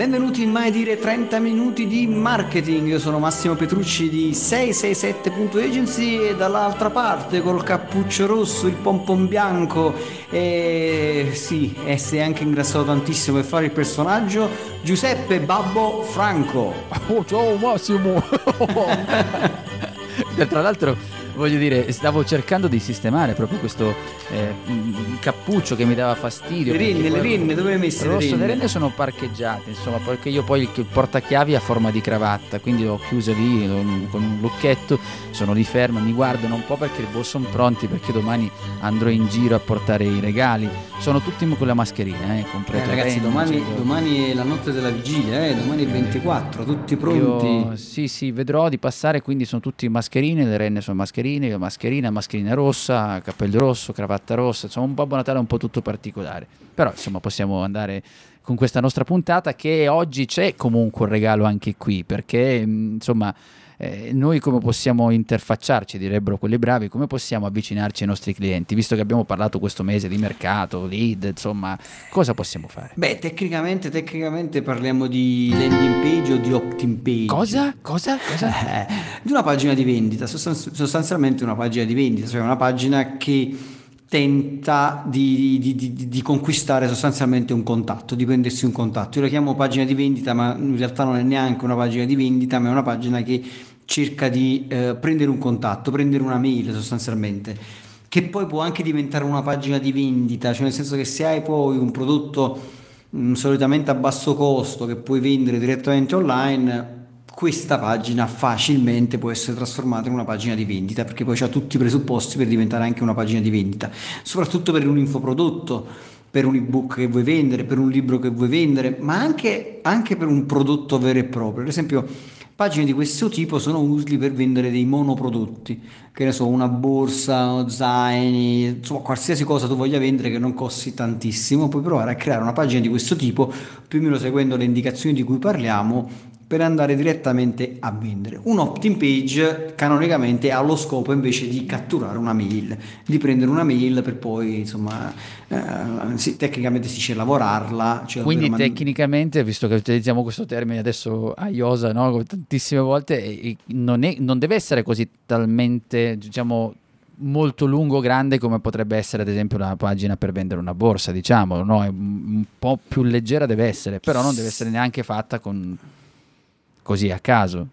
Benvenuti in Mai Dire 30 minuti di marketing. Io sono Massimo Petrucci di 667.agency e dall'altra parte col cappuccio rosso, il pompon bianco e sì, e si è anche ingrassato tantissimo per fare il personaggio, Giuseppe Babbo Franco. Oh, ciao Massimo. Tra l'altro voglio dire, stavo cercando di sistemare proprio questo cappuccio che mi dava fastidio. Le renne, dove le hai messe le renne? Le renne sono parcheggiate, insomma, perché io poi il portachiavi a forma di cravatta, quindi l'ho chiusa lì con un lucchetto, sono lì fermo, mi guardano un po' perché sono pronti, perché domani andrò in giro a portare i regali. Sono tutti con la mascherina, completo. Ragazzi, domani è la notte della vigilia, domani è 24, tutti pronti. Sì, vedrò di passare, quindi sono tutti mascherine, le renne sono mascherine, io mascherina rossa, cappello rosso, cravatta rossa, insomma un Babbo Natale un po' tutto particolare, però insomma possiamo andare con questa nostra puntata, che oggi c'è comunque un regalo anche qui, perché insomma noi come possiamo interfacciarci, direbbero quelli bravi, come possiamo avvicinarci ai nostri clienti, visto che abbiamo parlato questo mese di mercato, lead, insomma, cosa possiamo fare? Beh, tecnicamente parliamo di landing page o di opt-in page. Cosa? Di una pagina di vendita, sostanzialmente una pagina di vendita, cioè una pagina che tenta di conquistare sostanzialmente un contatto, di prendersi un contatto. Io la chiamo pagina di vendita, ma in realtà non è neanche una pagina di vendita, ma è una pagina che cerca di prendere un contatto, prendere una mail sostanzialmente, che poi può anche diventare una pagina di vendita, cioè nel senso che se hai poi un prodotto solitamente a basso costo che puoi vendere direttamente online, questa pagina facilmente può essere trasformata in una pagina di vendita, perché poi c'ha tutti i presupposti per diventare anche una pagina di vendita, soprattutto per un infoprodotto, per un ebook che vuoi vendere, per un libro che vuoi vendere, ma anche per un prodotto vero e proprio. Ad esempio, pagine di questo tipo sono utili per vendere dei monoprodotti, che ne so, una borsa, zaini, insomma qualsiasi cosa tu voglia vendere che non costi tantissimo. Puoi provare a creare una pagina di questo tipo, più o meno seguendo le indicazioni di cui parliamo, per andare direttamente a vendere. Un opt-in page canonicamente ha lo scopo invece di catturare una mail, di prendere una mail per poi insomma tecnicamente si dice lavorarla, cioè quindi tecnicamente, visto che utilizziamo questo termine adesso a iosa, no? Tantissime volte, non deve essere così talmente, diciamo, molto lungo, grande come potrebbe essere ad esempio una pagina per vendere una borsa, diciamo, no? È un po' più leggera deve essere, però non deve essere neanche fatta con così a caso.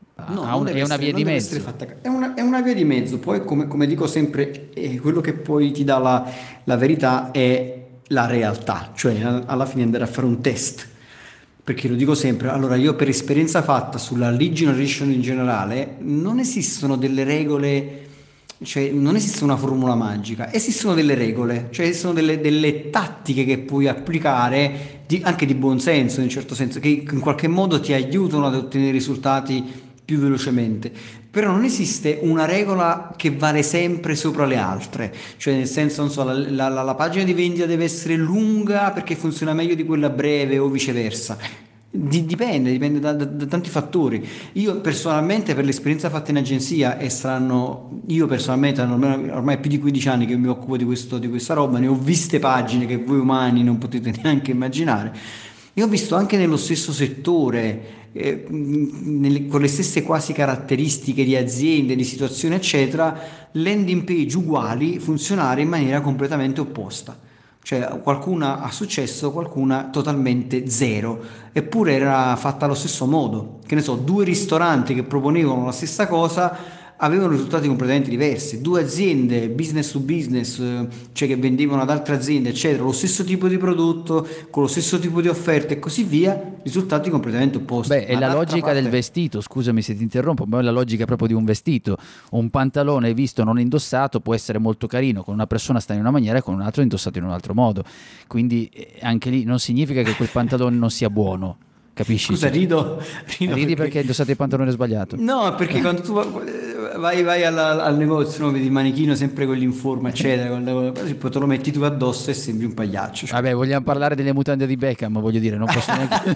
È una via di mezzo. È una via di mezzo. Poi come dico sempre, quello che poi ti dà la verità è la realtà, cioè alla fine andare a fare un test, perché lo dico sempre. Allora, io per esperienza fatta sulla lead generation in generale, non esistono delle regole, cioè non esiste una formula magica, esistono delle regole, cioè esistono delle tattiche che puoi applicare anche di buon senso, in un certo senso, che in qualche modo ti aiutano ad ottenere risultati più velocemente. Però non esiste una regola che vale sempre sopra le altre, cioè nel senso, non so, la pagina di vendita deve essere lunga perché funziona meglio di quella breve o viceversa. Dipende da tanti fattori. Io personalmente, per l'esperienza fatta in agenzia, io personalmente ormai più di 15 anni che mi occupo di questa roba, ne ho viste pagine che voi umani non potete neanche immaginare, e ho visto anche nello stesso settore, con le stesse quasi caratteristiche di aziende, di situazioni eccetera, landing page uguali funzionare in maniera completamente opposta. Cioè qualcuna ha successo, qualcuna totalmente zero, eppure era fatta allo stesso modo. Che ne so, 2 ristoranti che proponevano la stessa cosa avevano risultati completamente diversi, 2 aziende business to business, cioè che vendevano ad altre aziende eccetera, lo stesso tipo di prodotto con lo stesso tipo di offerta e così via, risultati completamente opposti. Beh, è la logica del vestito, scusami se ti interrompo, ma è la logica proprio di un vestito. Un pantalone visto non indossato può essere molto carino, con una persona sta in una maniera e con un altro indossato in un altro modo, quindi anche lì non significa che quel pantalone non sia buono. Capisci? Scusa, rido perché hai indossato il pantalone sbagliato. No, perché quando tu vai al negozio, no, vedi il manichino sempre con l'informa eccetera, poi te lo metti tu addosso e sembri un pagliaccio, cioè. Vabbè, vogliamo parlare delle mutande di Beckham, voglio dire, non posso neanche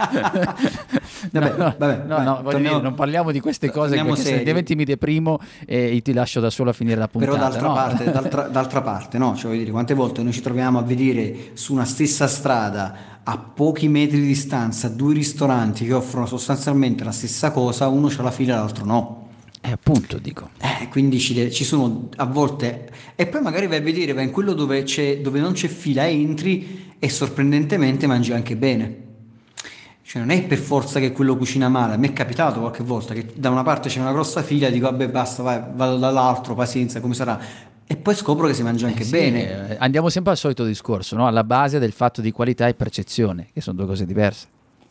voglio dire, non parliamo di queste cose, perché altrimenti mi deprimo e ti lascio da solo a finire la puntata. Però d'altra parte, no, cioè voglio dire, quante volte noi ci troviamo a vedere su una stessa strada a pochi metri di distanza due ristoranti che offrono sostanzialmente la stessa cosa, uno c'ha la fila e l'altro no. Appunto dico. Quindi ci sono a volte, e poi magari vai a vedere, vai in quello dove non c'è fila, entri e sorprendentemente mangi anche bene. Cioè non è per forza che quello cucina male, a me è capitato qualche volta che da una parte c'è una grossa fila, dico vabbè basta, vai, vado dall'altro, pazienza, come sarà? E poi scopro che si mangia anche Sì, bene. andiamo sempre al solito discorso, no? Alla base del fatto di qualità e percezione, che sono due cose diverse.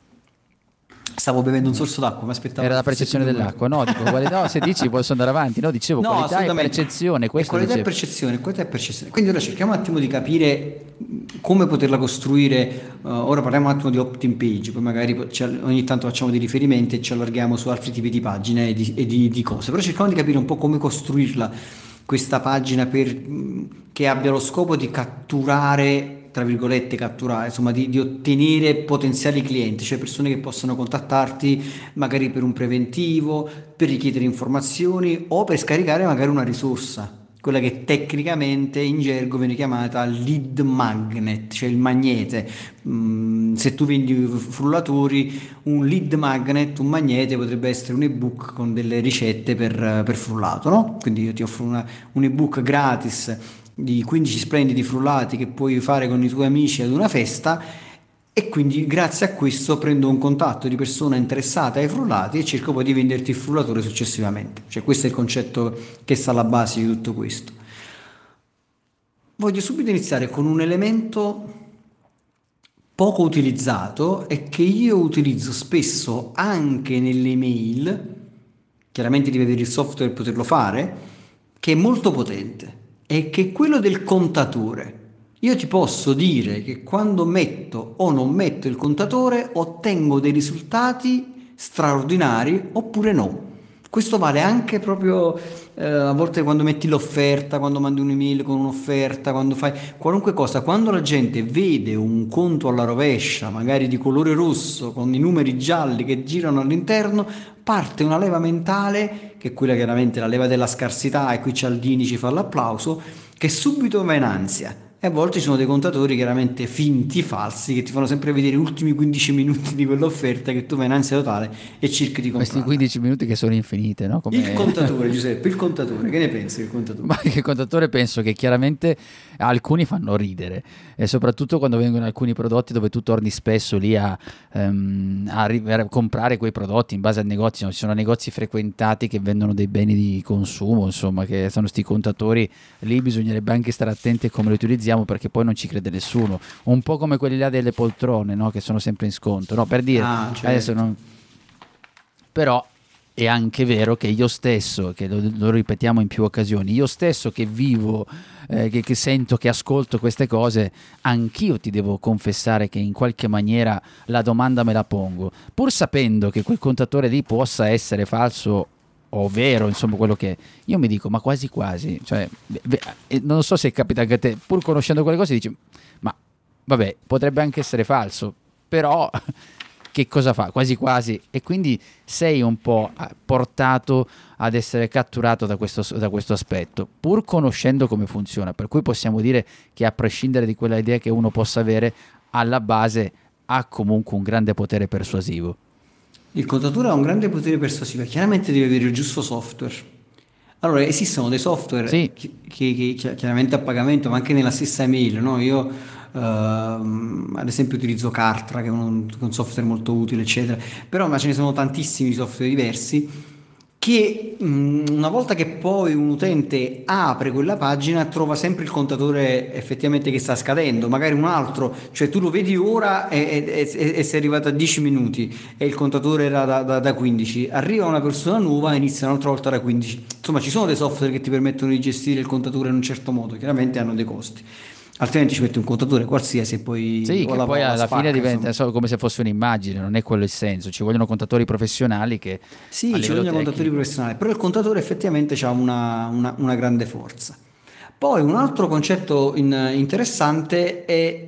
Stavo bevendo un sorso d'acqua, mi aspettavo Era che la fosse percezione più dell'acqua, no? Dico, qualità, no, se dici posso andare avanti, no? Dicevo No, qualità e assolutamente. percezione, E questo qualità e dicevo. percezione, qualità e percezione. Quindi ora cerchiamo un attimo di capire come poterla costruire. Ora parliamo un attimo di opt-in page, poi magari ogni tanto facciamo dei riferimenti e ci allarghiamo su altri tipi di pagine e di cose. Però cerchiamo di capire un po' come costruirla questa pagina che abbia lo scopo di catturare, tra virgolette, catturare, insomma, di ottenere potenziali clienti, cioè persone che possono contattarti magari per un preventivo, per richiedere informazioni o per scaricare magari una risorsa, quella che tecnicamente in gergo viene chiamata lead magnet, cioè il magnete. Se tu vendi frullatori, un lead magnet, un magnete potrebbe essere un ebook con delle ricette per frullato, no? Quindi io ti offro un ebook gratis di 15 splendidi frullati che puoi fare con i tuoi amici ad una festa, e quindi grazie a questo prendo un contatto di persona interessata ai frullati e cerco poi di venderti il frullatore successivamente. Cioè questo è il concetto che sta alla base di tutto questo. Voglio subito iniziare con un elemento poco utilizzato e che io utilizzo spesso anche nelle email, chiaramente devi avere il software per poterlo fare, che è molto potente, è che è quello del contatore. Io ti posso dire che quando metto o non metto il contatore ottengo dei risultati straordinari oppure no. Questo vale anche proprio a volte quando metti l'offerta, quando mandi un'email con un'offerta, quando fai qualunque cosa, quando la gente vede un conto alla rovescia, magari di colore rosso, con i numeri gialli che girano all'interno, parte una leva mentale, che è quella chiaramente la leva della scarsità, e qui Cialdini ci fa l'applauso, che subito va in ansia. E a volte ci sono dei contatori chiaramente finti, falsi, che ti fanno sempre vedere gli ultimi 15 minuti di quell'offerta, che tu vai in ansia totale e cerchi di Questi comprarla. 15 minuti che sono infinite, no? Il contatore, Giuseppe, il contatore, che ne pensi del contatore? Ma il contatore penso che chiaramente alcuni fanno ridere, e soprattutto quando vengono alcuni prodotti dove tu torni spesso lì a comprare quei prodotti in base al negozio. Ci sono negozi frequentati che vendono dei beni di consumo, insomma, che sono sti contatori. Lì bisognerebbe anche stare attenti a come li utilizziamo, perché poi non ci crede nessuno, un po' come quelli là delle poltrone, no? Che sono sempre in sconto, no? Per dire, Certo. adesso non... però è anche vero che io stesso, che lo ripetiamo in più occasioni, io stesso che vivo, che sento, che ascolto queste cose, anch'io ti devo confessare che in qualche maniera la domanda me la pongo, pur sapendo che quel contatore lì possa essere falso o vero, insomma, quello che è. Io mi dico, ma quasi quasi, cioè, non so se capita anche a te, pur conoscendo quelle cose dici, ma vabbè, potrebbe anche essere falso, però che cosa fa? Quasi quasi. E quindi sei un po' portato ad essere catturato da questo aspetto, pur conoscendo come funziona. Per cui possiamo dire che, a prescindere di quella idea che uno possa avere, alla base ha comunque un grande potere persuasivo. Il contatore ha un grande potere persuasivo, chiaramente deve avere il giusto software. Allora, esistono dei software Sì, che chiaramente a pagamento, ma anche nella stessa email, no? Io ad esempio utilizzo Kartra, che è un software molto utile, eccetera, però ma ce ne sono tantissimi di software diversi che una volta che poi un utente apre quella pagina trova sempre il contatore effettivamente che sta scadendo, magari un altro, cioè tu lo vedi ora e sei arrivato a 10 minuti e il contatore era da 15, arriva una persona nuova e inizia un'altra volta da 15. Insomma, ci sono dei software che ti permettono di gestire il contatore in un certo modo, chiaramente hanno dei costi, altrimenti ci metti un contatore qualsiasi e poi sì, o che la poi alla spacca, fine diventa insomma. solo come se fosse un'immagine, non è quello il senso. Ci vogliono contatori professionali che a Sì, ci livello vogliono contatori tecnico. professionali, però il contatore effettivamente ha una grande forza. Poi un altro concetto interessante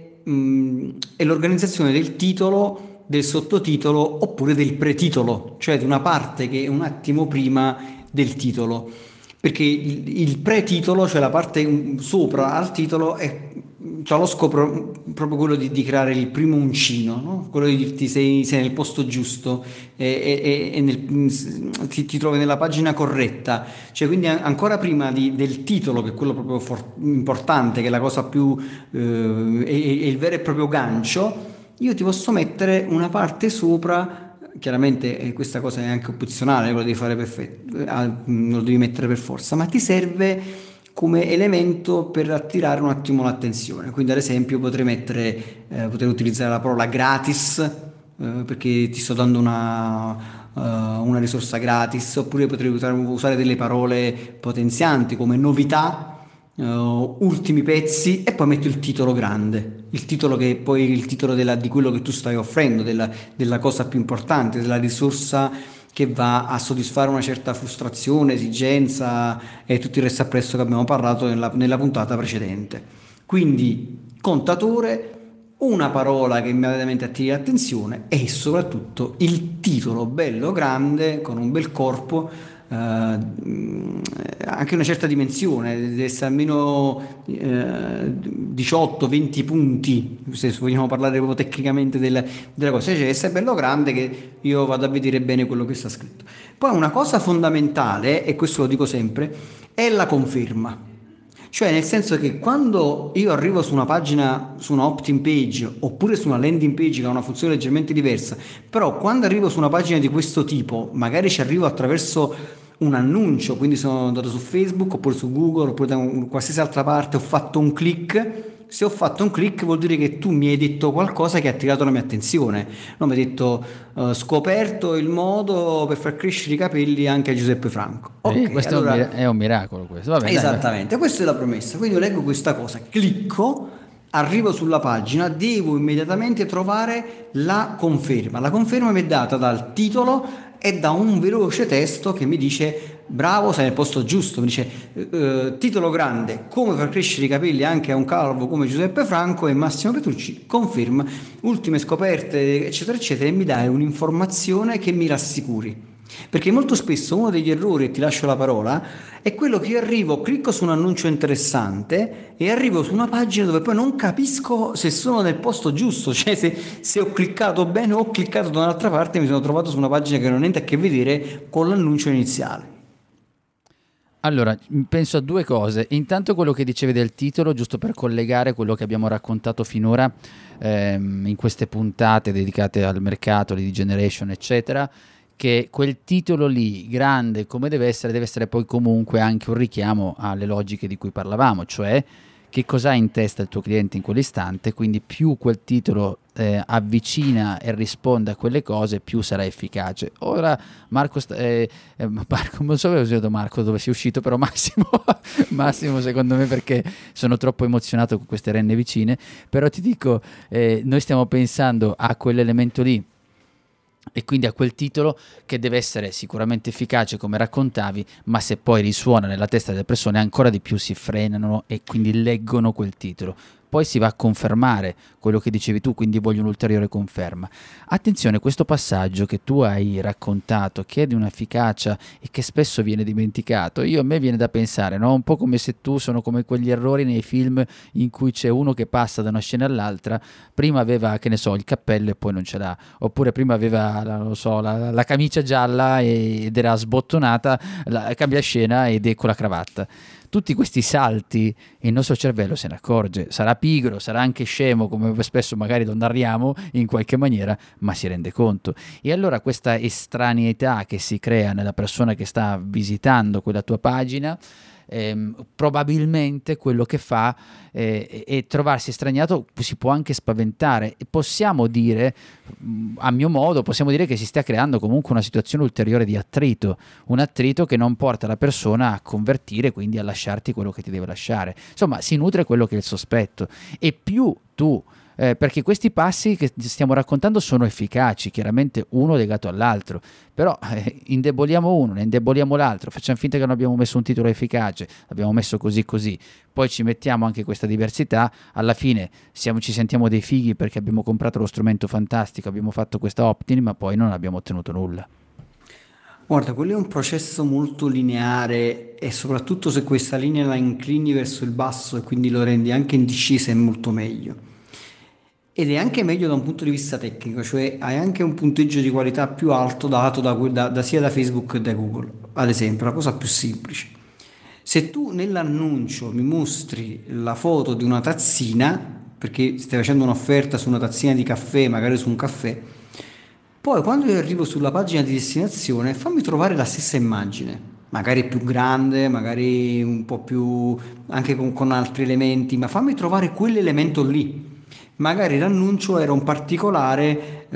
è l'organizzazione del titolo, del sottotitolo oppure del pretitolo, cioè di una parte che è un attimo prima del titolo. perché il pre-titolo, cioè la parte sopra al titolo, c'ha lo scopo proprio quello di creare il primo uncino, no? Quello di dirti sei nel posto giusto ti trovi nella pagina corretta, cioè quindi ancora prima del titolo, che è quello proprio importante, che è la cosa più, è il vero e proprio gancio, io ti posso mettere una parte sopra. Chiaramente questa cosa è anche opzionale, lo devi fare perfetto, non lo devi mettere per forza, ma ti serve come elemento per attirare un attimo l'attenzione. Quindi ad esempio potrei utilizzare la parola gratis, perché ti sto dando una risorsa gratis, oppure potrei usare delle parole potenzianti come novità, ultimi pezzi, e poi metto il titolo grande, il titolo che poi è il titolo di quello che tu stai offrendo, della cosa più importante, della risorsa che va a soddisfare una certa frustrazione, esigenza e tutto il resto appresso che abbiamo parlato nella puntata precedente. Quindi contatore, una parola che immediatamente attiri l'attenzione e soprattutto il titolo bello grande con un bel corpo, anche una certa dimensione, deve essere almeno 18-20 punti, se vogliamo parlare proprio tecnicamente della cosa, cioè deve essere bello grande che io vado a vedere bene quello che sta scritto. Poi una cosa fondamentale, e questo lo dico sempre, è la conferma. Cioè, nel senso che quando io arrivo su una pagina, su una opt-in page oppure su una landing page che ha una funzione leggermente diversa, però quando arrivo su una pagina di questo tipo, magari ci arrivo attraverso un annuncio, quindi sono andato su Facebook oppure su Google oppure da qualsiasi altra parte, ho fatto un click. Se ho fatto un click vuol dire che tu mi hai detto qualcosa che ha attirato la mia attenzione. No, mi hai detto scoperto il modo per far crescere i capelli anche a Giuseppe Franco. Ok, Questo allora è un miracolo questo. Vabbè, esattamente, questa è la promessa. Quindi io leggo questa cosa, clicco, arrivo sulla pagina, devo immediatamente trovare la conferma. La conferma mi è data dal titolo e da un veloce testo che mi dice bravo, sei nel posto giusto. Mi dice titolo grande, come far crescere i capelli anche a un calvo come Giuseppe Franco, e Massimo Petrucci conferma ultime scoperte eccetera eccetera, e mi dai un'informazione che mi rassicuri. Perché molto spesso uno degli errori, e ti lascio la parola, è quello che io arrivo, clicco su un annuncio interessante e arrivo su una pagina dove poi non capisco se sono nel posto giusto, cioè se ho cliccato bene o ho cliccato da un'altra parte e mi sono trovato su una pagina che non ha niente a che vedere con l'annuncio iniziale. Allora, penso a due cose. Intanto quello che dicevi del titolo, giusto per collegare quello che abbiamo raccontato finora in queste puntate dedicate al mercato, lead generation, eccetera, che quel titolo lì, grande come deve essere poi comunque anche un richiamo alle logiche di cui parlavamo, cioè che cosa ha in testa il tuo cliente in quell'istante, quindi più quel titolo avvicina e risponde a quelle cose, più sarà efficace. Ora Marco, Marco non so se ho detto Marco dove sei uscito, però Massimo, Massimo secondo me, perché sono troppo emozionato con queste renne vicine, però ti dico, noi stiamo pensando a quell'elemento lì, e quindi a quel titolo che deve essere sicuramente efficace come raccontavi, ma se poi risuona nella testa delle persone ancora di più si frenano e quindi leggono quel titolo. Poi si va a confermare quello che dicevi tu, quindi voglio un'ulteriore conferma. Attenzione, questo passaggio che tu hai raccontato, che è di un'efficacia e che spesso viene dimenticato, a me viene da pensare, no? Un po' come se sono come quegli errori nei film in cui c'è uno che passa da una scena all'altra, prima aveva, che ne so, il cappello e poi non ce l'ha, oppure prima aveva, non lo so, la camicia gialla ed era sbottonata, cambia scena ed è con la cravatta. Tutti questi salti il nostro cervello se ne accorge, sarà pigro, sarà anche scemo, come spesso magari lo narriamo in qualche maniera, ma si rende conto. E allora questa estraneità che si crea nella persona che sta visitando quella tua pagina, probabilmente quello che fa è trovarsi estraniato, si può anche spaventare, e possiamo dire, a mio modo, possiamo dire che si stia creando comunque una situazione ulteriore di attrito, un attrito che non porta la persona a convertire, quindi a lasciarti quello che ti deve lasciare. Insomma, si nutre quello che è il sospetto, e più tu perché questi passi che stiamo raccontando sono efficaci, chiaramente uno legato all'altro, però indeboliamo uno, ne indeboliamo l'altro, facciamo finta che non abbiamo messo un titolo efficace, l'abbiamo messo così, poi ci mettiamo anche questa diversità, alla fine ci sentiamo dei fighi perché abbiamo comprato lo strumento fantastico, abbiamo fatto questa opt-in, ma poi non abbiamo ottenuto nulla. Guarda, quello è un processo molto lineare e soprattutto se questa linea la inclini verso il basso e quindi lo rendi anche in discesa è molto meglio. Ed è anche meglio da un punto di vista tecnico, cioè hai anche un punteggio di qualità più alto dato sia da Facebook che da Google, ad esempio, la cosa più semplice. Se tu nell'annuncio mi mostri la foto di una tazzina, perché stai facendo un'offerta su una tazzina di caffè, magari su un caffè, poi quando io arrivo sulla pagina di destinazione, fammi trovare la stessa immagine, magari più grande, magari un po' più anche con altri elementi, ma fammi trovare quell'elemento lì. Magari l'annuncio era un particolare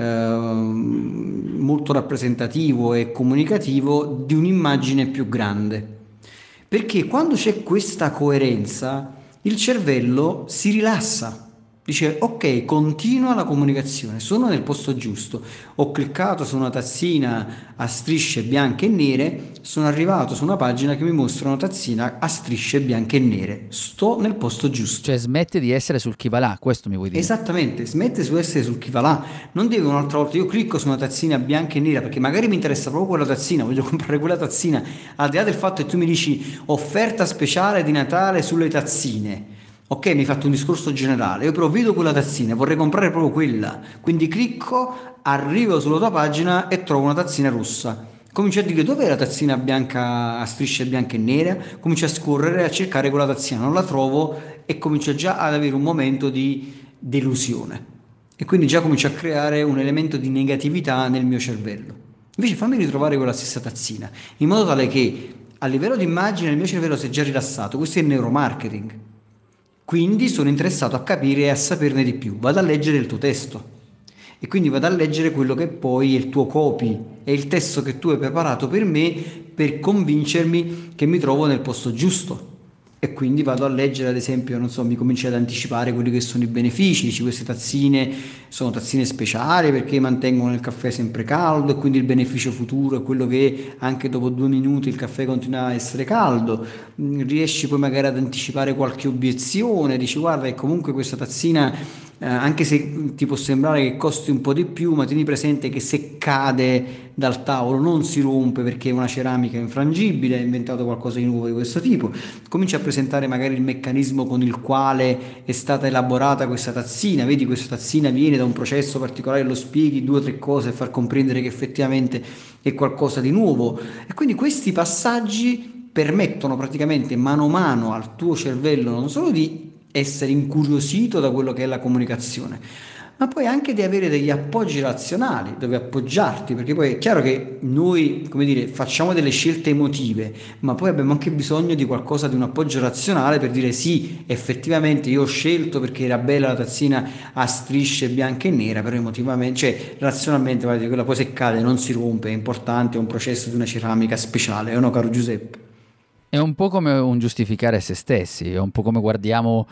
molto rappresentativo e comunicativo di un'immagine più grande. Perché quando c'è questa coerenza, il cervello si rilassa. Dice, ok, continua la comunicazione, sono nel posto giusto. Ho cliccato su una tazzina a strisce bianche e nere, sono arrivato su una pagina che mi mostra una tazzina a strisce bianche e nere. Sto nel posto giusto. Cioè smette di essere sul chi va là, questo mi vuoi dire? Esattamente, smette su essere sul chi va là, non deve un'altra volta, io clicco su una tazzina bianca e nera perché magari mi interessa proprio quella tazzina, voglio comprare quella tazzina, al di là del fatto che tu mi dici offerta speciale di Natale sulle tazzine, ok, mi hai fatto un discorso generale, io però vedo quella tazzina, vorrei comprare proprio quella, quindi clicco, arrivo sulla tua pagina e trovo una tazzina rossa. Comincio a dire dov'è la tazzina bianca a strisce bianche e nere, comincio a scorrere a cercare quella tazzina, non la trovo e comincio già ad avere un momento di delusione e quindi già comincio a creare un elemento di negatività nel mio cervello. Invece fammi ritrovare quella stessa tazzina, in modo tale che a livello di immagine il mio cervello si è già rilassato, questo è il neuromarketing. Quindi sono interessato a capire e a saperne di più, vado a leggere il tuo testo e quindi vado a leggere quello che poi è il tuo copy, è il testo che tu hai preparato per me per convincermi che mi trovo nel posto giusto. E quindi vado a leggere, ad esempio, non so, mi cominci ad anticipare quelli che sono i benefici, dici queste tazzine sono tazzine speciali perché mantengono il caffè sempre caldo e quindi il beneficio futuro è quello che anche dopo 2 minuti il caffè continua a essere caldo. Riesci poi magari ad anticipare qualche obiezione, dici guarda che comunque questa tazzina anche se ti può sembrare che costi un po' di più, ma tieni presente che se cade dal tavolo non si rompe perché è una ceramica infrangibile, hai inventato qualcosa di nuovo di questo tipo. Cominci a presentare magari il meccanismo con il quale è stata elaborata questa tazzina, vedi questa tazzina viene da un processo particolare, lo spieghi 2 o 3 cose e far comprendere che effettivamente è qualcosa di nuovo. E quindi questi passaggi permettono praticamente mano a mano al tuo cervello non solo di essere incuriosito da quello che è la comunicazione, ma poi anche di avere degli appoggi razionali dove appoggiarti, perché poi è chiaro che noi, come dire, facciamo delle scelte emotive, ma poi abbiamo anche bisogno di qualcosa, di un appoggio razionale per dire sì, effettivamente io ho scelto perché era bella la tazzina a strisce bianche e nera, però emotivamente, cioè razionalmente, guarda, quella poi se cade non si rompe, è importante, è un processo di una ceramica speciale, no caro Giuseppe? È un po' come un giustificare se stessi, è un po' come guardiamo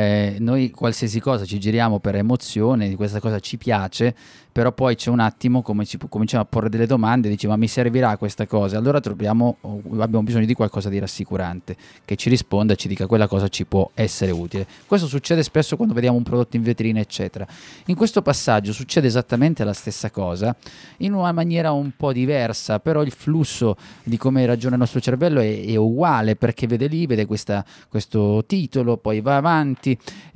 noi qualsiasi cosa, ci giriamo per emozione, di questa cosa ci piace, però poi c'è un attimo come cominciamo a porre delle domande, dici ma mi servirà questa cosa? Allora abbiamo bisogno di qualcosa di rassicurante, che ci risponda e ci dica quella cosa ci può essere utile. Questo succede spesso quando vediamo un prodotto in vetrina, eccetera. In questo passaggio succede esattamente la stessa cosa, in una maniera un po' diversa, però il flusso di come ragiona il nostro cervello è uguale perché vede lì, vede questo titolo, poi va avanti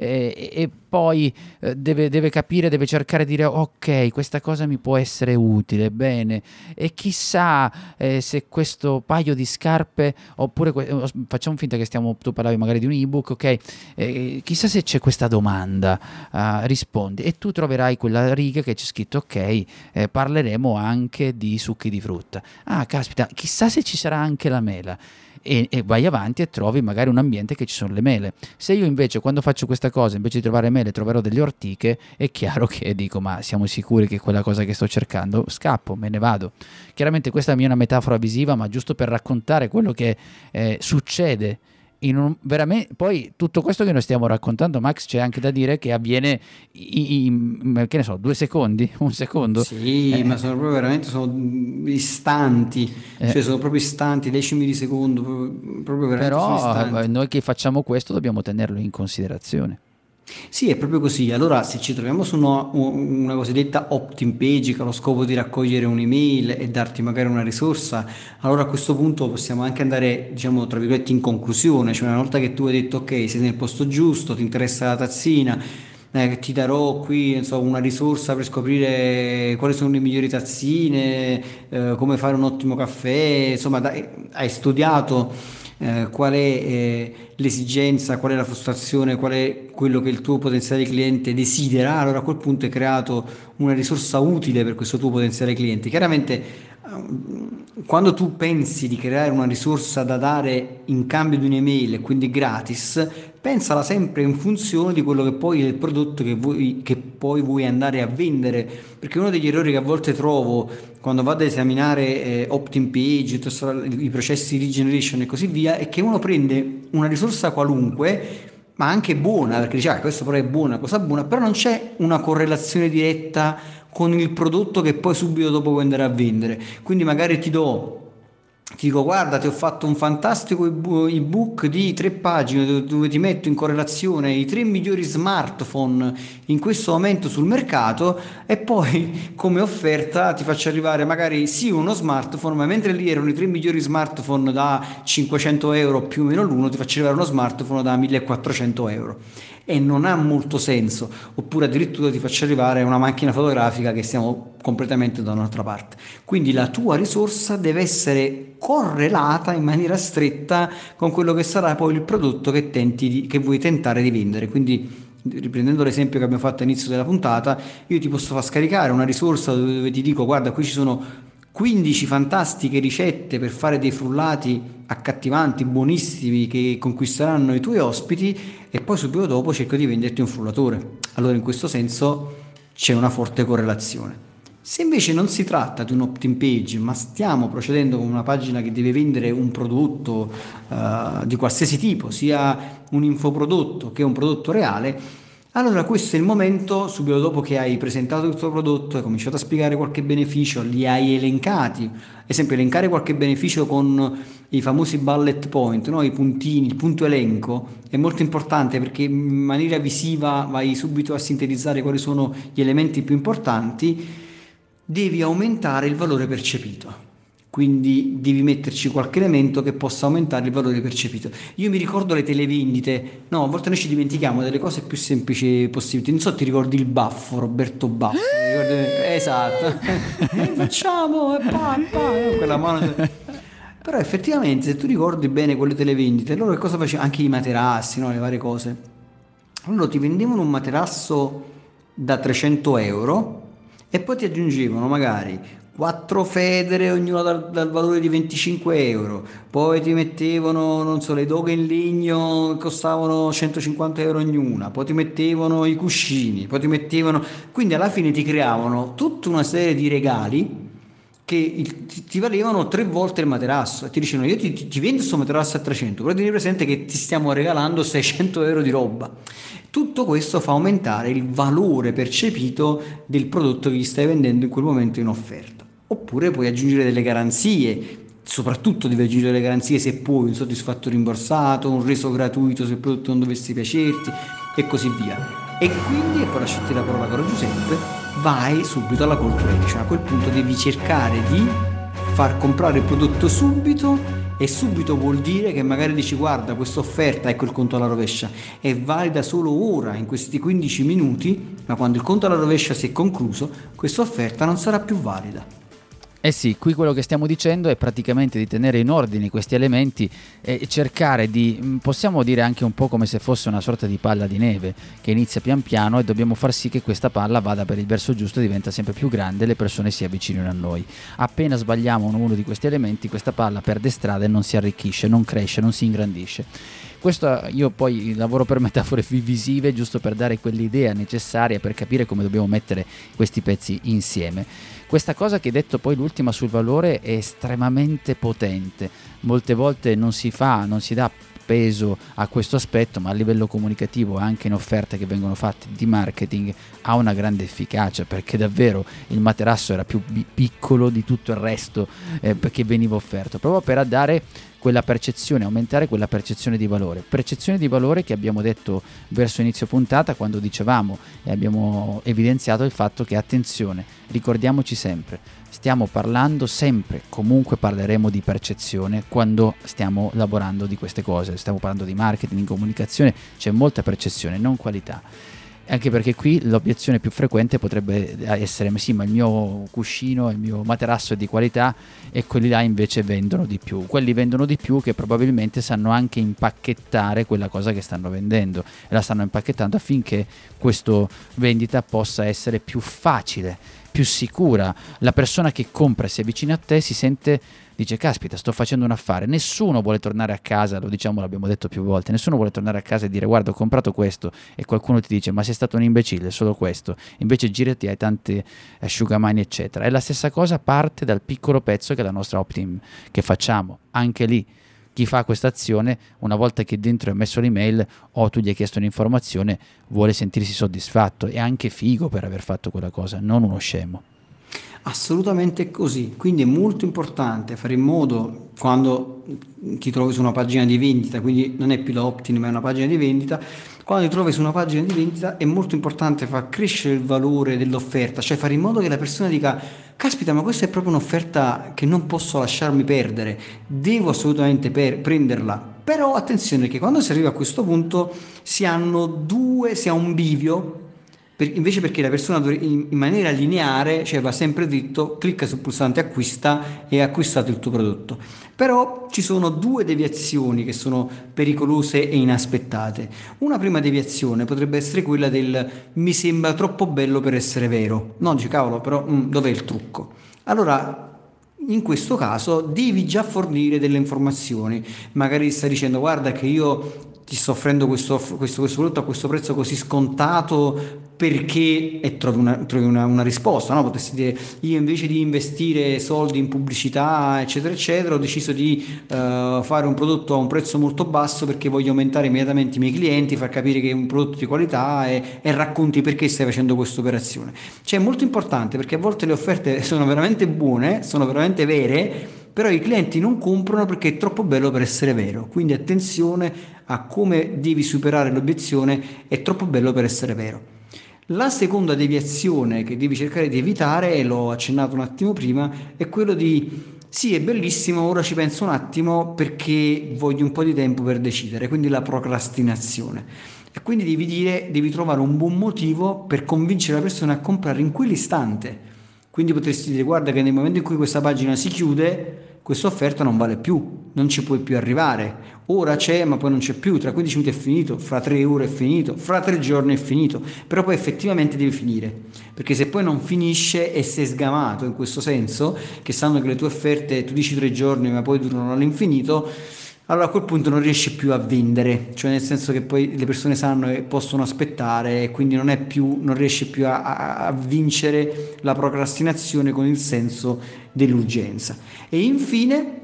e poi deve capire, deve cercare di dire ok, questa cosa mi può essere utile, bene, e chissà se questo paio di scarpe, oppure facciamo finta che tu parlavi magari di un ebook, ok, chissà se c'è questa domanda, rispondi e tu troverai quella riga che c'è scritto ok, parleremo anche di succhi di frutta. Ah, caspita, chissà se ci sarà anche la mela. E vai avanti e trovi magari un ambiente che ci sono le mele. Se io invece quando faccio questa cosa, invece di trovare mele, troverò delle ortiche, è chiaro che dico ma siamo sicuri che è quella cosa che sto cercando? Scappo, me ne vado. Chiaramente questa è una metafora visiva, ma giusto per raccontare quello che succede veramente, poi tutto questo che noi stiamo raccontando, Max, c'è anche da dire che avviene che ne so, 2 secondi, un secondo. Sì, ma sono proprio veramente sono istanti, Eh, cioè sono proprio istanti, decimi di secondo, proprio veramente sono Però istanti. noi che facciamo questo dobbiamo tenerlo in considerazione. Sì, è proprio così. Allora, se ci troviamo su una cosiddetta opt-in page che ha lo scopo di raccogliere un'email e darti magari una risorsa, allora a questo punto possiamo anche andare, diciamo, tra virgolette, in conclusione. Cioè, una volta che tu hai detto, ok, sei nel posto giusto, ti interessa la tazzina, ti darò qui, non so, una risorsa per scoprire quali sono le migliori tazzine, come fare un ottimo caffè, insomma, hai studiato qual è l'esigenza, qual è la frustrazione, qual è quello che il tuo potenziale cliente desidera, allora a quel punto hai creato una risorsa utile per questo tuo potenziale cliente. Chiaramente quando tu pensi di creare una risorsa da dare in cambio di un'email e quindi gratis, pensala sempre in funzione di quello che poi è il prodotto che poi vuoi andare a vendere, perché uno degli errori che a volte trovo quando vado ad esaminare opt-in page, i processi di generation e così via, è che uno prende una risorsa qualunque, ma anche buona, perché dice, questo però è buona, cosa buona, però non c'è una correlazione diretta con il prodotto che poi subito dopo puoi andare a vendere. Quindi magari ti dico, guarda, ti ho fatto un fantastico ebook di 3 pagine dove ti metto in correlazione i 3 migliori smartphone in questo momento sul mercato e poi come offerta ti faccio arrivare magari sì uno smartphone, ma mentre lì erano i 3 migliori smartphone da 500 euro più o meno l'uno, ti faccio arrivare uno smartphone da 1400 euro. E non ha molto senso, oppure addirittura ti faccio arrivare una macchina fotografica che siamo completamente da un'altra parte. Quindi la tua risorsa deve essere correlata in maniera stretta con quello che sarà poi il prodotto che vuoi tentare di vendere. Quindi, riprendendo l'esempio che abbiamo fatto all'inizio della puntata, io ti posso far scaricare una risorsa dove ti dico, guarda, qui ci sono 15 fantastiche ricette per fare dei frullati accattivanti, buonissimi, che conquisteranno i tuoi ospiti, e poi subito dopo cerco di venderti un frullatore. Allora in questo senso c'è una forte correlazione. Se invece non si tratta di un opt-in page, ma stiamo procedendo con una pagina che deve vendere un prodotto di qualsiasi tipo, sia un infoprodotto che un prodotto reale, allora questo è il momento, subito dopo che hai presentato il tuo prodotto, hai cominciato a spiegare qualche beneficio, li hai elencati, ad esempio elencare qualche beneficio con i famosi bullet point, no? I puntini, il punto elenco, è molto importante perché in maniera visiva vai subito a sintetizzare quali sono gli elementi più importanti, devi aumentare il valore percepito. Quindi devi metterci qualche elemento che possa aumentare il valore percepito. Io mi ricordo le televendite, no, a volte noi ci dimentichiamo delle cose più semplici possibili. Non so, ti ricordi il baffo, Roberto Baffo? Esatto. Facciamo, quella mano. Però effettivamente se tu ricordi bene quelle televendite, loro che cosa facevano? Anche i materassi, no? Le varie cose. Loro ti vendevano un materasso da 300 euro e poi ti aggiungevano magari 4 federe, ognuna dal valore di 25 euro, poi ti mettevano, non so, le doghe in legno che costavano 150 euro ognuna, poi ti mettevano i cuscini, poi ti mettevano... Quindi alla fine ti creavano tutta una serie di regali che ti valevano 3 volte il materasso e ti dicevano io ti vendo questo materasso a 300, però tieni presente che ti stiamo regalando 600 euro di roba. Tutto questo fa aumentare il valore percepito del prodotto che gli stai vendendo in quel momento in offerta. Oppure puoi aggiungere delle garanzie, soprattutto devi aggiungere le garanzie se puoi, un soddisfatto rimborsato, un reso gratuito se il prodotto non dovesse piacerti e così via. E quindi, e poi lasciati la parola caro Giuseppe, vai subito alla call to action. A quel punto devi cercare di far comprare il prodotto subito, e subito vuol dire che magari dici guarda questa offerta, ecco il conto alla rovescia, è valida solo ora in questi 15 minuti, ma quando il conto alla rovescia si è concluso questa offerta non sarà più valida. Eh sì, qui quello che stiamo dicendo è praticamente di tenere in ordine questi elementi e cercare di, possiamo dire anche un po' come se fosse una sorta di palla di neve che inizia pian piano e dobbiamo far sì che questa palla vada per il verso giusto, diventa sempre più grande e le persone si avvicinino a noi. Appena sbagliamo uno di questi elementi, questa palla perde strada e non si arricchisce, non cresce, non si ingrandisce. Questo io poi lavoro per metafore visive giusto per dare quell'idea necessaria per capire come dobbiamo mettere questi pezzi insieme. Questa cosa che hai detto poi l'ultima sul valore è estremamente potente, molte volte non si dà peso a questo aspetto, ma a livello comunicativo anche in offerte che vengono fatte di marketing ha una grande efficacia, perché davvero il materasso era più piccolo di tutto il resto che veniva offerto, proprio per dare quella percezione, aumentare quella percezione di valore che abbiamo detto verso inizio puntata, quando dicevamo e abbiamo evidenziato il fatto che, attenzione, ricordiamoci sempre, stiamo parlando sempre, comunque parleremo di percezione quando stiamo lavorando di queste cose, stiamo parlando di marketing, di comunicazione, c'è molta percezione, non qualità. Anche perché qui l'obiezione più frequente potrebbe essere: ma sì, ma il mio cuscino, il mio materasso è di qualità e quelli là invece vendono di più. Quelli vendono di più che probabilmente sanno anche impacchettare quella cosa che stanno vendendo, e la stanno impacchettando affinché questa vendita possa essere più facile, più sicura. La persona che compra e si avvicina a te si sente, dice: caspita, sto facendo un affare. Nessuno vuole tornare a casa, lo diciamo, l'abbiamo detto più volte, nessuno vuole tornare a casa e dire: guarda, ho comprato questo, e qualcuno ti dice: ma sei stato un imbecille, solo questo. Invece girati, hai tanti asciugamani eccetera. E la stessa cosa parte dal piccolo pezzo che è la nostra opt-in, che facciamo. Anche lì chi fa questa azione, una volta che dentro è messo l'email o tu gli hai chiesto un'informazione, vuole sentirsi soddisfatto e anche figo per aver fatto quella cosa, non uno scemo. Assolutamente così, quindi è molto importante fare in modo, quando ti trovi su una pagina di vendita, quindi non è più la opt-in ma è una pagina di vendita, quando ti trovi su una pagina di vendita è molto importante far crescere il valore dell'offerta, cioè fare in modo che la persona dica: caspita, ma questa è proprio un'offerta che non posso lasciarmi perdere, devo assolutamente prenderla. Però attenzione che quando si arriva a questo punto si ha un bivio, invece, perché la persona in maniera lineare, cioè va sempre dritto, clicca sul pulsante acquista e ha acquistato il tuo prodotto. Però ci sono due deviazioni che sono pericolose e inaspettate. Una prima deviazione potrebbe essere quella del: mi sembra troppo bello per essere vero. No, dice cavolo, però dov'è il trucco? Allora, in questo caso devi già fornire delle informazioni. Magari stai dicendo: guarda che io ti sto offrendo questo prodotto a questo prezzo così scontato perché, e trovi una risposta, no? Potresti dire: io invece di investire soldi in pubblicità eccetera eccetera ho deciso di fare un prodotto a un prezzo molto basso perché voglio aumentare immediatamente i miei clienti, far capire che è un prodotto di qualità, e racconti perché stai facendo questa operazione. Cioè è molto importante, perché a volte le offerte sono veramente buone, sono veramente vere, però i clienti non comprano perché è troppo bello per essere vero. Quindi attenzione a come devi superare l'obiezione: è troppo bello per essere vero. La seconda deviazione che devi cercare di evitare, e l'ho accennato un attimo prima, è quello di: sì, è bellissimo, ora ci penso un attimo perché voglio un po' di tempo per decidere, quindi la procrastinazione. E quindi devi trovare un buon motivo per convincere la persona a comprare in quell'istante. Quindi potresti dire: guarda che nel momento in cui questa pagina si chiude, questa offerta non vale più, non ci puoi più arrivare. Ora c'è, ma poi non c'è più, tra 15 minuti è finito, fra 3 ore è finito, fra 3 giorni è finito, però poi effettivamente deve finire, perché se poi non finisce e sei sgamato in questo senso, che sanno che le tue offerte, tu dici 3 giorni ma poi durano all'infinito, allora a quel punto non riesci più a vendere, cioè nel senso che poi le persone sanno che possono aspettare, e quindi non riesci più a vincere la procrastinazione con il senso dell'urgenza. E infine,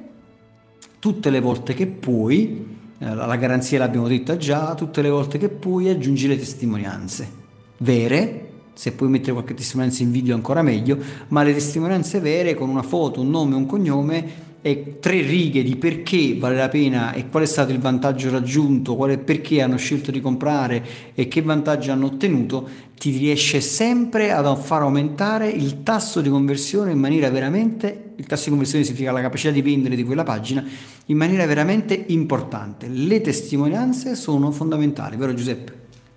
tutte le volte che puoi, la garanzia l'abbiamo detta già, tutte le volte che puoi aggiungi le testimonianze vere. Se puoi mettere qualche testimonianza in video ancora meglio, ma le testimonianze vere con una foto, un nome, un cognome e 3 righe di perché vale la pena e qual è stato il vantaggio raggiunto, perché hanno scelto di comprare e che vantaggio hanno ottenuto, ti riesce sempre a far aumentare il tasso di conversione in maniera veramente, il tasso di conversione significa la capacità di vendere di quella pagina, in maniera veramente importante. Le testimonianze sono fondamentali, vero Giuseppe?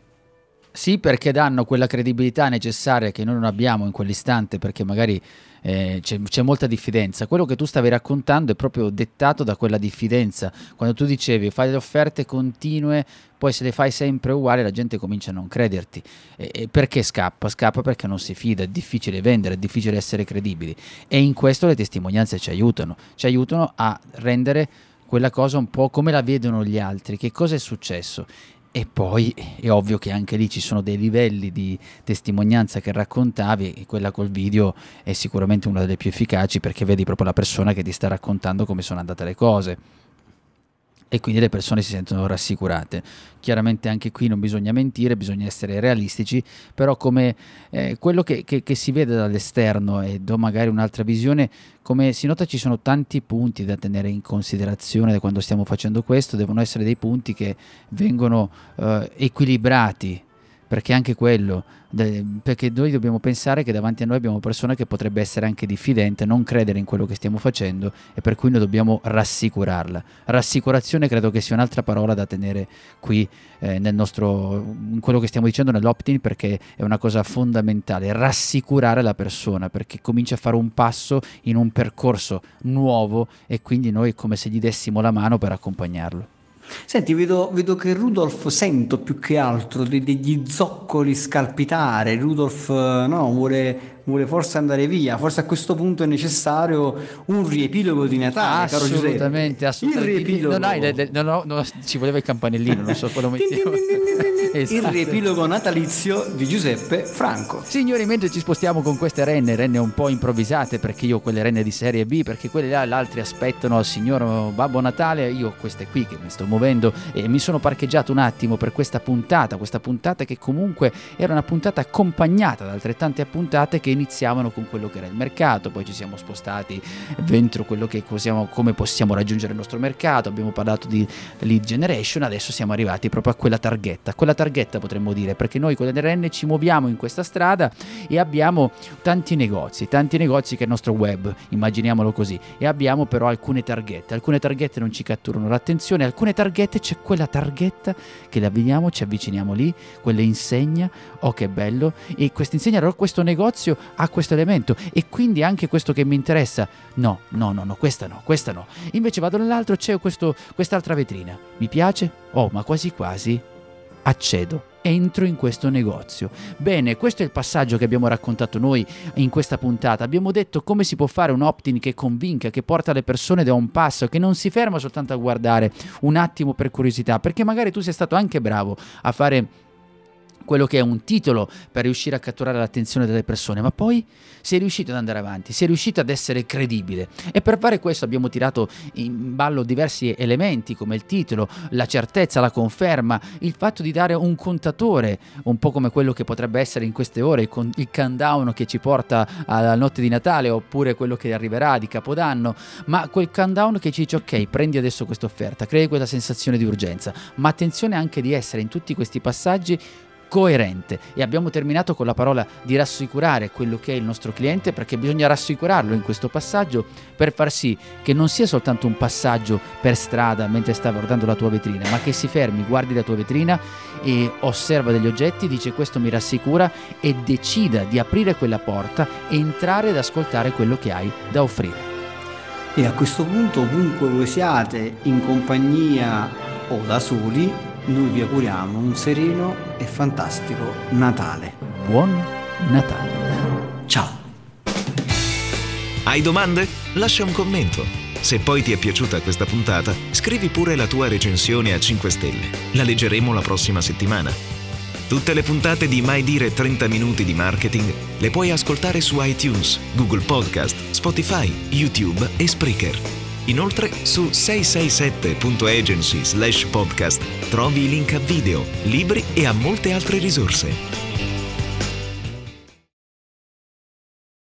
Sì, perché danno quella credibilità necessaria che noi non abbiamo in quell'istante, perché magari c'è molta diffidenza. Quello che tu stavi raccontando è proprio dettato da quella diffidenza. Quando tu dicevi fai le offerte continue, poi se le fai sempre uguali la gente comincia a non crederti. E perché scappa? Scappa perché non si fida, è difficile vendere, è difficile essere credibili. E in questo le testimonianze ci aiutano a rendere quella cosa un po' come la vedono gli altri, che cosa è successo. E poi è ovvio che anche lì ci sono dei livelli di testimonianza che raccontavi, e quella col video è sicuramente una delle più efficaci, perché vedi proprio la persona che ti sta raccontando come sono andate le cose. e quindi le persone si sentono rassicurate. Chiaramente anche qui non bisogna mentire, bisogna essere realistici, però come quello che si vede dall'esterno, e do magari un'altra visione, come si nota ci sono tanti punti da tenere in considerazione da quando stiamo facendo questo, devono essere dei punti che vengono equilibrati, perché anche quello, perché noi dobbiamo pensare che davanti a noi abbiamo persone che potrebbe essere anche diffidente, non credere in quello che stiamo facendo, e per cui noi dobbiamo rassicurarla. Rassicurazione credo che sia un'altra parola da tenere qui in quello che stiamo dicendo nell'opt-in, perché è una cosa fondamentale, rassicurare la persona, perché comincia a fare un passo in un percorso nuovo e quindi noi è come se gli dessimo la mano per accompagnarlo. Senti, vedo che Rudolf, sento più che altro degli zoccoli scalpitare. Rudolf no, vuole forse andare via. Forse a questo punto è necessario un riepilogo di Natale, caro Giuseppe. Assolutamente. Il riepilogo. No, ci voleva il campanellino, non so quello mettiamo. Esatto. Il riepilogo natalizio di Giuseppe Franco. Signori, mentre ci spostiamo con queste renne un po' improvvisate, perché io ho quelle renne di serie B, perché quelle là, gli altri aspettano al signor Babbo Natale, io ho queste qui che mi sto muovendo e mi sono parcheggiato un attimo per questa puntata che comunque era una puntata accompagnata da altrettante puntate che iniziavano con quello che era il mercato, poi ci siamo spostati dentro quello che come possiamo raggiungere il nostro mercato, abbiamo parlato di lead generation, adesso siamo arrivati proprio a quella targhetta potremmo dire, perché noi con le renne ci muoviamo in questa strada e abbiamo tanti negozi che è il nostro web, immaginiamolo così, e abbiamo però alcune targhette non ci catturano l'attenzione, alcune targhette, c'è quella targhetta che la vediamo, ci avviciniamo lì, quella insegna, oh che bello, e questa insegna, allora questo negozio ha questo elemento e quindi anche questo che mi interessa, no, questa no, invece vado nell'altro, c'è quest'altra vetrina, mi piace, oh ma quasi accedo, entro in questo negozio. Bene, questo è il passaggio che abbiamo raccontato noi in questa puntata. Abbiamo detto come si può fare un opt-in che convinca, che porta le persone da un passo, che non si ferma soltanto a guardare un attimo per curiosità, perché magari tu sei stato anche bravo a fare quello che è un titolo per riuscire a catturare l'attenzione delle persone, ma poi sei riuscito ad andare avanti, sei riuscito ad essere credibile, e per fare questo abbiamo tirato in ballo diversi elementi come il titolo, la certezza, la conferma, il fatto di dare un contatore, un po' come quello che potrebbe essere in queste ore il countdown che ci porta alla notte di Natale, oppure quello che arriverà di Capodanno, ma quel countdown che ci dice ok, prendi adesso questa offerta, crei quella sensazione di urgenza, ma attenzione anche di essere in tutti questi passaggi coerente. E abbiamo terminato con la parola di rassicurare quello che è il nostro cliente, perché bisogna rassicurarlo in questo passaggio per far sì che non sia soltanto un passaggio per strada mentre sta guardando la tua vetrina, ma che si fermi, guardi la tua vetrina e osserva degli oggetti, dice questo mi rassicura, e decida di aprire quella porta, entrare ed ascoltare quello che hai da offrire. E a questo punto, ovunque voi siate, in compagnia o da soli, noi vi auguriamo un sereno e fantastico Natale. Buon Natale. Ciao. Hai domande? Lascia un commento. Se poi ti è piaciuta questa puntata, scrivi pure la tua recensione a 5 stelle. La leggeremo la prossima settimana. Tutte le puntate di Mai Dire 30 Minuti di Marketing le puoi ascoltare su iTunes, Google Podcast, Spotify, YouTube e Spreaker. Inoltre su 667.agency/podcast trovi i link a video, libri e a molte altre risorse.